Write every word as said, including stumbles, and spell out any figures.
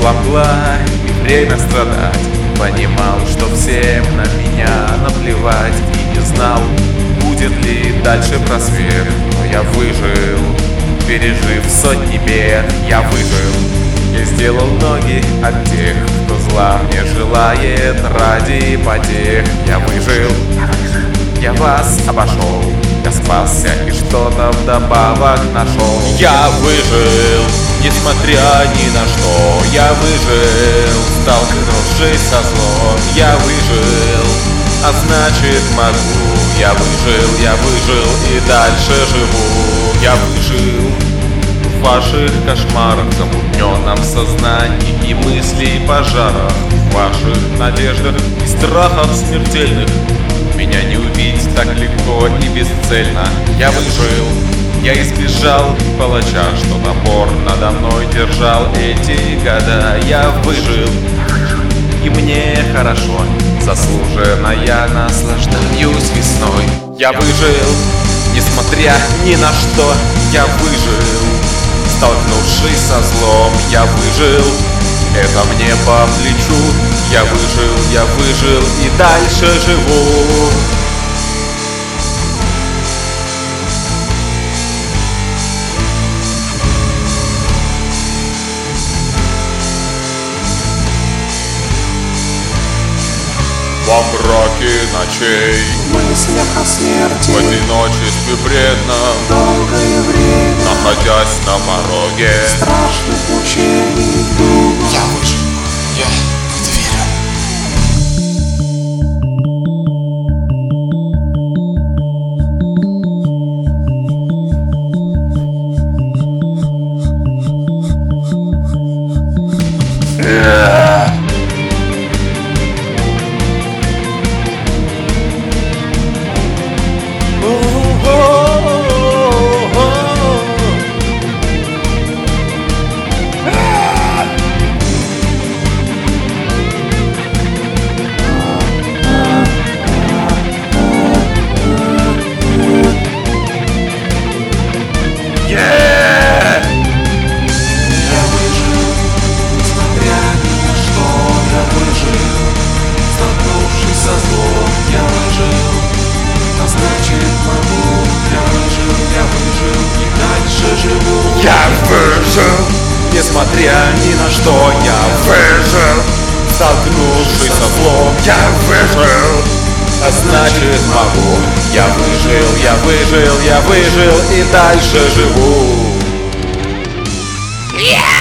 Пришла мгла и время страдать. Понимал, что всем на меня наплевать. И не знал, будет ли дальше просвет. Но я выжил, пережив сотни бед. Я выжил, я сделал ноги от тех, кто зла мне желает ради потех. Я выжил, я вас обошел, я спасся и что-то вдобавок нашел. Я выжил, несмотря ни на что. Я выжил, столкнувшись со злом. Я выжил, а значит могу. Я выжил, я выжил и дальше живу. Я выжил в ваших кошмарах, замутненном сознании и мыслей пожарах, в ваших надеждах и страхах смертельных. Меня не убить так легко и бесцельно. Я выжил, я избежал палача, что напор надо мной держал эти года. Я выжил, и мне хорошо, заслуженно я наслаждаюсь весной. Я выжил, несмотря ни на что. Я выжил, столкнувшись со злом. Я выжил, это мне по плечу. Я выжил, я выжил и дальше живу. Во мраке ночей, в мыслях о смерти, в одиночестве бредном, долгое время, находясь на пороге страшных мучений думал. Я выжил, я в это верю. Я выжил, несмотря ни на что. Я выжил, столкнувшись со злом. Я выжил, а значит могу. Я выжил, я выжил, я выжил и дальше живу. Yeah!